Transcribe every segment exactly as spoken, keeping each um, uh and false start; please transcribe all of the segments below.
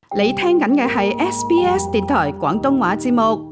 你聽緊嘅係 S B S 電台廣東話節目。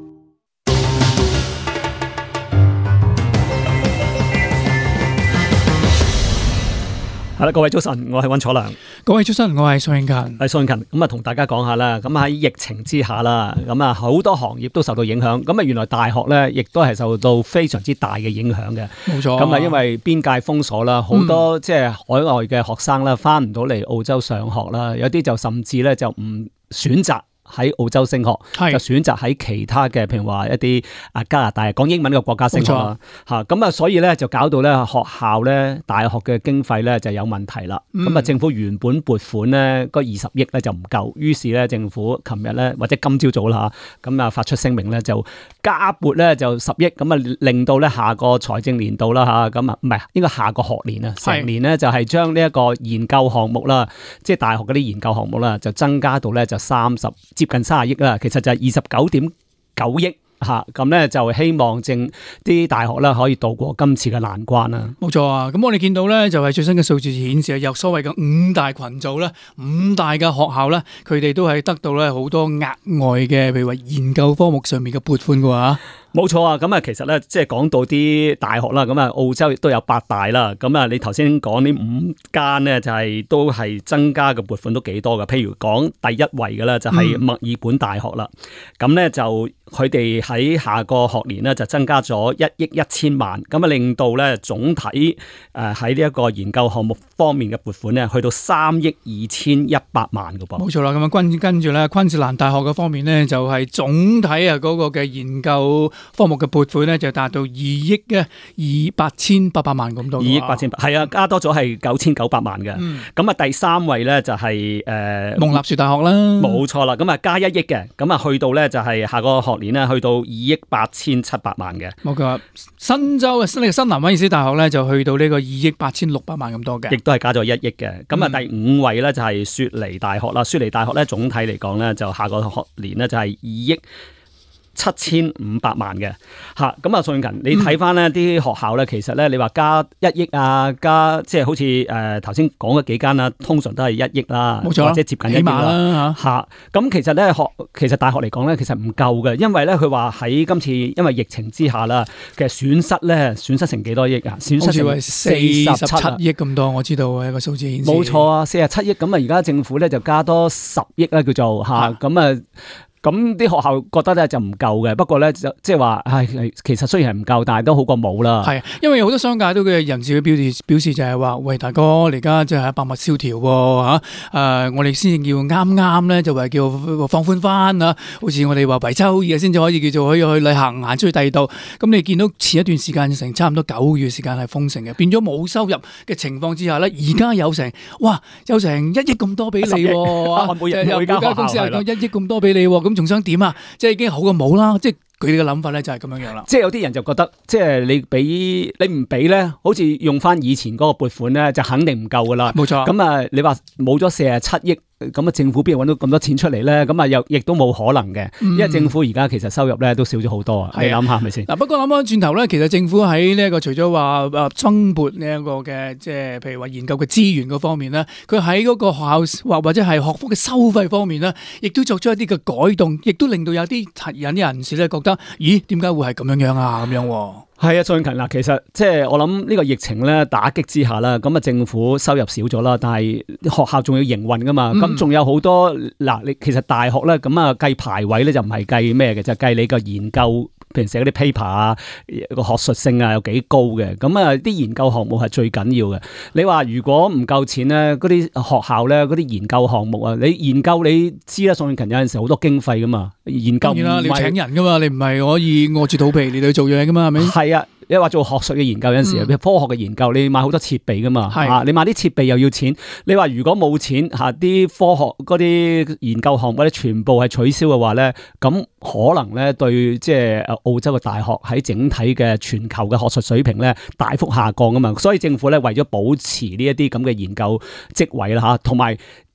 係啦，各位早晨，我係溫楚良。 各位早晨，我係蘇永勤。 係蘇永勤，咁啊，同大家講下啦。咁喺疫情之下啦，咁啊，好多行業都受到影響。咁啊，原來大學咧，亦都係受到非常之大嘅影響嘅。 冇錯。 咁啊，因為邊界封鎖啦，好多即係海外嘅學生啦，翻唔到嚟澳洲上學啦，有啲就甚至咧就唔選擇喺澳洲升學，就選擇喺其他嘅，譬如話一啲啊加拿大講英文嘅國家升學啦，嚇咁啊，所以咧就搞到咧學校咧大學嘅經費咧就有問題啦。咁啊、嗯，政府原本撥款咧嗰二十億咧就唔夠，於是咧政府琴日咧或者今朝早啦嚇，咁啊發出聲明咧就加撥咧就十億，咁啊令到咧下個財政年度啦嚇，咁啊唔係應該下個學年啊，成年咧就係將呢一個研究項目啦，即係大學嗰啲研究項目啦，就增加到咧就三十。接近三十億啦，其實就係二十九點九億嚇，咁咧就希望正啲大學啦可以渡過今次嘅難關啦。 冇錯啊！咁我哋見到咧就係最新嘅數字顯示，有所謂嘅五大群組咧，五大嘅學校咧，佢哋都係得到咧好多額外嘅，譬如話研究科目上面嘅撥款嘅話。 冇錯啊！咁啊，其實咧，即係講到啲大學啦，咁啊，澳洲亦都有八大啦。咁啊，你頭先講呢五間咧，就係都係增加嘅撥款都幾多嘅。譬如講第一位嘅咧，就係墨爾本大學啦。咁咧就佢哋喺下個學年咧就增加咗一億一千萬，咁啊令到咧總體誒喺呢一個研究項目方面嘅撥款咧，去到三億二千一百萬嘅噃。 冇錯啦，咁啊跟跟住咧，昆士蘭大學嘅方面咧，就係總體啊嗰個嘅研究科目嘅撥款咧就達到二億嘅二八千八百萬咁多，二億八千八係啊，加多咗係九千九百萬嘅。咁啊、嗯、第三位咧就係誒蒙納殊大學啦， 冇錯啦。咁啊加一億嘅，咁啊去到咧就係下個學年咧去到二億八千七百萬嘅。 冇錯，新州嘅新新南威爾斯大學咧就去到呢個二億八千六百萬咁多嘅， 亦都係加咗一億嘅。咁啊、嗯、第五位咧就係雪梨大學啦，雪梨大學咧總體嚟講咧就下個學年咧就係二億七千五百萬嘅嚇，咁啊最近你睇翻呢啲學校咧，其實咧你話加一億啊，加即係好似誒頭先講嘅幾間啦，通常都係一億啦， 冇錯， 或者接近一億啦嚇。咁其實咧學其實大學嚟講咧，其實唔夠嘅，因為咧佢話喺今次因為疫情之下啦，其實損失咧損失成幾多億啊？損失成四十七億咁多，我知道嘅一個數字顯示。 冇錯啊，四十七億咁啊！而家政府咧就加多十億啦，叫做嚇咁啊。咁啲學校覺得咧就唔夠嘅，不過咧就即係話，唉，其實雖然係唔夠，但係都好過冇啦。 係，因為好多商界都嘅人士嘅表示表示就係話，喂大哥，而家即係百物蕭條喎嚇，誒我哋先至叫啱啱咧就話叫放寬翻啊，好似我哋話維州嘢先至可以叫做可以去旅行行出去第二度。咁你見到前一段時間成差唔多九個月時間係封城嘅，變咗冇收入嘅情況之下咧，而家有成哇有成一億咁多俾你喎， 每日每間公司係講一億咁多俾你喎，咁仲想點啊？即係已經好過冇啦，即係佢哋嘅諗法咧就係咁樣樣啦。 即係有啲人就覺得，即係你俾你唔俾咧，好似用翻以前嗰個撥款咧，就肯定唔夠噶啦。冇錯。咁啊，你話冇咗四十七億。咁啊，政府邊度揾到咁多錢出嚟咧？咁啊，又亦都冇可能嘅，因為政府而家其實收入咧都少咗好多啊！你諗下係咪先？ 嗱，不過諗翻轉頭咧，其實政府喺呢一個除咗話誒增撥呢一個嘅即係譬如話研究嘅資源嗰方面咧，佢喺嗰個學校或或者係學科嘅收費方面咧，亦都作出一啲嘅改動，亦都令到有啲有啲人士咧覺得，咦，點解會係咁樣樣啊？咁樣喎。 係啊，最近嗱，其實即係我諗呢個疫情咧打擊之下啦，咁啊政府收入少咗啦，但係學校仲要營運噶嘛，咁仲、嗯、有好多嗱，你其實大學咧咁啊計排位咧就唔係計咩嘅，就計你個研究。譬如寫嗰啲 paper 啊，個學術性啊有幾高嘅，咁啊啲研究項目係最緊要嘅。你話如果唔夠錢咧，嗰啲學校咧嗰啲研究項目啊，你研究你知啦，宋永勤有陣時好多經費噶嘛，研究唔係你要請人噶嘛，你唔係可以餓住肚皮嚟到做嘢噶嘛，係咪？ 係啊。你話做學術嘅研究有陣時，嗯、科學嘅研究，你買好多設備噶嘛，啊，你買啲設備又要錢。你話如果冇錢嚇，啲科學嗰啲研究項目咧，全部係取消嘅話咧，咁可能咧對即係澳洲嘅大學喺整體嘅全球嘅學術水平咧大幅下降噶嘛。所以政府咧為咗保持呢一啲咁嘅研究職位啦嚇，同埋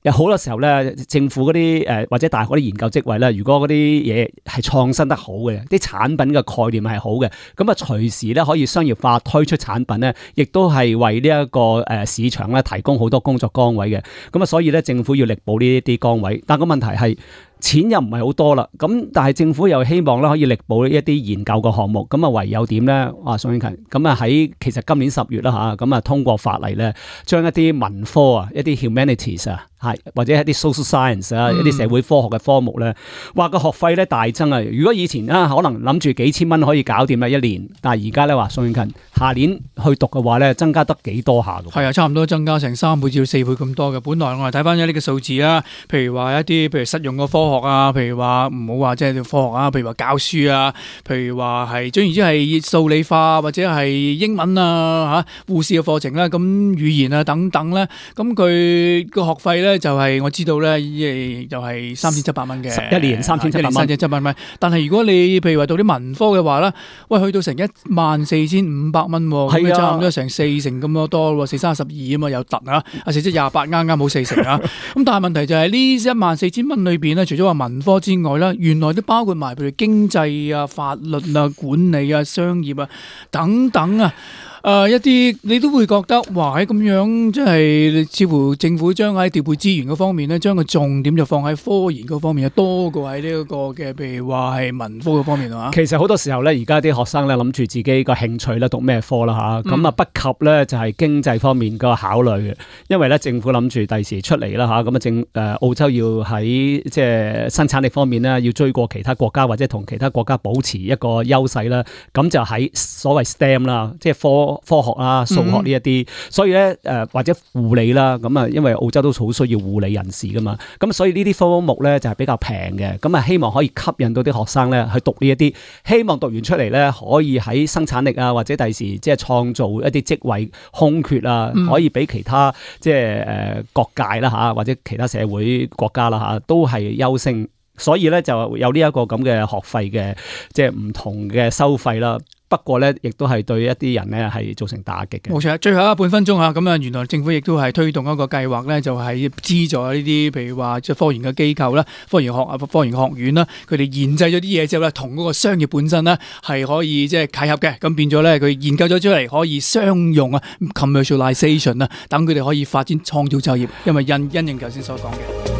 有好多時候咧，政府嗰啲誒或者大學啲研究職位咧，如果嗰啲嘢係創新得好嘅，啲產品嘅概念係好嘅，咁啊隨時咧可以商業化推出產品咧，亦都係為呢一個誒市場咧提供好多工作崗位嘅。咁啊，所以咧政府要力保呢一啲崗位，但個問題係錢又唔係好多啦。咁但係政府又希望咧可以力保一啲研究嘅項目，咁啊唯有點咧？啊，宋永勤，咁啊喺其實今年十月啦嚇，咁啊通過法例咧，將一啲文科啊、一啲 humanities 啊。係或者一啲 social science 啊，一啲社會科學嘅科目咧，話個學費咧大增啊！如果以前啊可能諗住幾千蚊可以搞掂啦一年，但係而家咧話宋永勤下年去讀嘅話咧，增加得幾多下㗎？ 係啊，差唔多增加成三倍至到四倍咁多嘅。本來我哋睇翻一啲嘅數字啊，譬如話一啲譬如實用嘅科學啊，譬如話唔好話即係科學啊，譬如話教書啊，譬如話係總言之係數理化或者係英文啊嚇護士嘅課程啦，咁語言啊等等咧，咁佢個學費咧。就係我知道咧，就係三千七百蚊嘅， 一年三千七百蚊， 三千七百蚊。但係如果你譬如話讀啲文科嘅話咧，喂，去到成一萬四千五百蚊，咁啊差唔多成四成咁多多，四三十二啊嘛，有突啊，啊四七廿八啱啱冇四成啊。咁但係問題就係呢一萬四千蚊裏邊咧，除咗話文科之外咧，原來都包括埋譬如經濟啊、法律啊、管理啊、商業啊等等啊。誒、呃、一啲你都會覺得，哇！喺咁樣即係似乎政府將喺調配資源嗰方面咧，將個重點就放喺科研嗰方面，多過喺呢一個嘅，譬如話係文科嗰方面啊。 其實好多時候咧，而家啲學生咧諗住自己個興趣咧讀咩科啦嚇，咁啊不及咧就係經濟方面個考慮嘅，因為咧政府諗住第時出嚟啦嚇，咁啊政誒澳洲要喺即係生產力方面咧要追過其他國家或者同其他國家保持一個優勢啦，咁就喺所謂 STEM 啦，即係科。科學啊、數學呢一啲，所以咧誒或者護理啦，咁啊，因為澳洲都好需要護理人士噶嘛，咁所以呢啲科目咧就係比較平嘅，咁啊希望可以吸引到啲學生咧去讀呢一啲，希望讀完出嚟咧可以喺生產力啊或者第時即係創造一啲職位空缺啊，可以俾其他即係誒各界啦嚇，或者其他社會國家啦嚇都係優勝，所以咧就有呢一個咁嘅學費嘅即係唔同嘅收費啦。不過咧，亦都係對一啲人咧係造成打擊嘅。冇錯，最後一半分鐘嚇，咁啊，原來政府亦都係推動一個計劃咧，就係資助呢啲譬如話即係科研嘅機構啦、科研學啊、科研學院啦，佢哋研製咗啲嘢之後咧，同嗰個商業本身咧係可以即係契合嘅，咁變咗咧佢研究咗出嚟可以商用啊 commercialization 啊，等佢哋可以發展創造就業，因為因因應頭先所講嘅。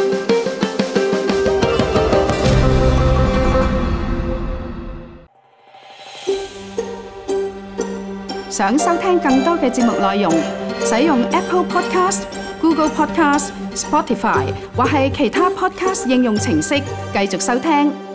想收聽更多嘅節目內容，使用 Apple Podcast、Google Podcast、Spotify 或係其他 Podcast 應用程式繼續收聽。